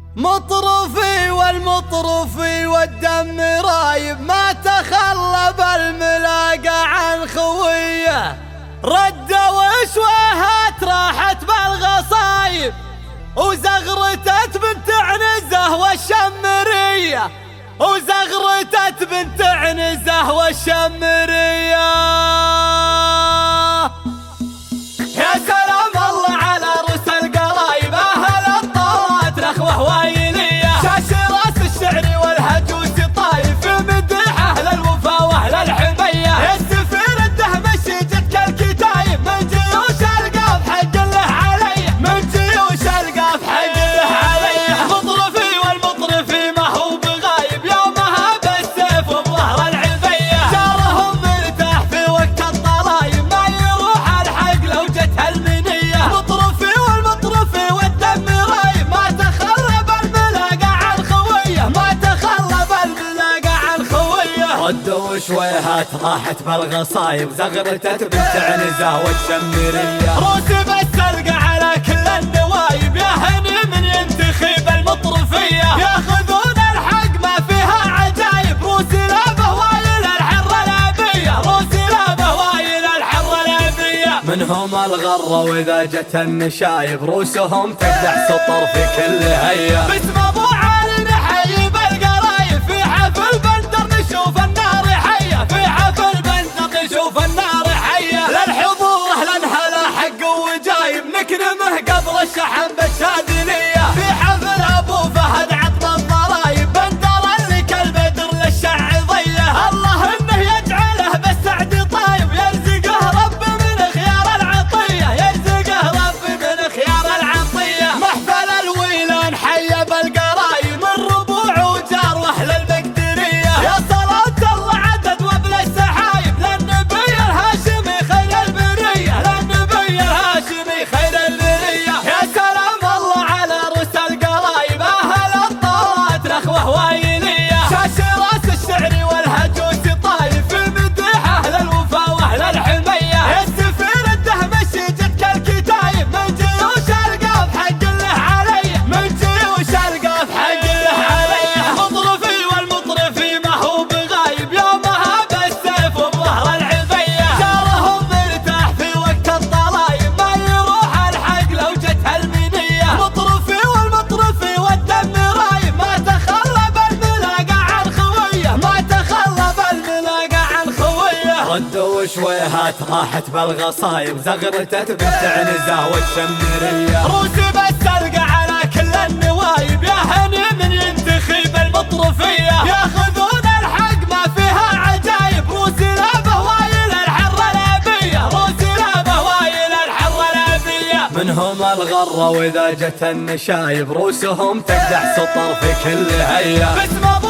مطرفي والمطرفي والدم رايب، ما تخلى الملاقى عن خويه. ردوا شويهات راحت بالغصايب، وزغرتت بنت عنزه والشمريه، وزغرتت بنت عنزه والشمريه. يا سلام الله على رؤوس القرايب، اهل الطارات نخوه وايليه، شاش راس الشعر والهجوس طايف في مدح اهل الوفا واهل الحميه. السفير الدهمش جت كالكتايب، من جيوش القاف حق له علي، من جيوش القاف حق له علي. مطرفي والمطرفي ما هو بغايب، يومها بالسيف وبظهر العلبيه، جارهم مرتاح في وقت الضرايب، ما يروح الحق لو جت المنيه. مطرفي والمطرفي والدم رايب، ما تخلى الملاقى عن خويه، ما تخلى الملاقى عن خويه. ردوا شويهات راحت بالغصايب، زغرتت بنت عنزه والشمريه. روسي بالسلقه على كل النوايب، يا هني من ينتخب المطرفيه، ياخذون الحق ما فيها عجايب. روسي لابه وايل الحره الابيه، روسي لابه وايل الحره الابيه. منهم الغره واذا جت النشايب، روسهم تقدح سطر في كل هيه. باسم ابو علي نحيي بالقرايب، في حفل بندر نشوف النار حيه، في حفل بندر نشوف النار حيه. للحضور اهلا هلا حق وجايب، نكرمه قبل الشحن بالشاذليه، في حفل ابو فهد عطنا الضرايب، بندر اللي كالبدر للشع ضيه. الله انه يجعله بالسعد طايب، يرزقه رب من خيار العطيه، يرزقه رب من خيار العطيه. محفل الويلان حي بالقرايب، من ربوع وجار واهل المقدريه. يا صلاة الله عدد وبلا السحايب، للنبي الهاشمي خير البريه، للنبي الهاشمي خير البريه. يا سلام الله على رؤوس القرايب، اهل الطارات نخوه وايليه، شاش راس الشعر والهجوس طايف في مدح اهل الوفا واهل الحميه. السفير الدهمش جت كالكتايب، من جيوش القاف حق له علي، من جيوش القاف حق له علي. مطرفي والمطرفي ما هو بغايب، يومها بالسيف وبظهر العلبيه، جارهم مرتاح في وقت الضرايب، ما يروح الحق لو جت المنيه. مطرفي والمطرفي والدم رايب، ما تخلى الملاقى عن خويه، ما تخلى الملاقى عن خويه. ردوا شويهات راحت بالغصايب، زغرتت بنت عنزه والشمريه. روسي بالسلقه على كل النوايب، يا هني من ينتخب المطرفيه، ياخذون الحق ما فيها عجايب. روسي لابه وايل الحره الابيه، روسي لابه وايل الحره الابيه. منهم الغره واذا جت النشايب، روسهم تقدح سطر في كل هيه. باسم ابو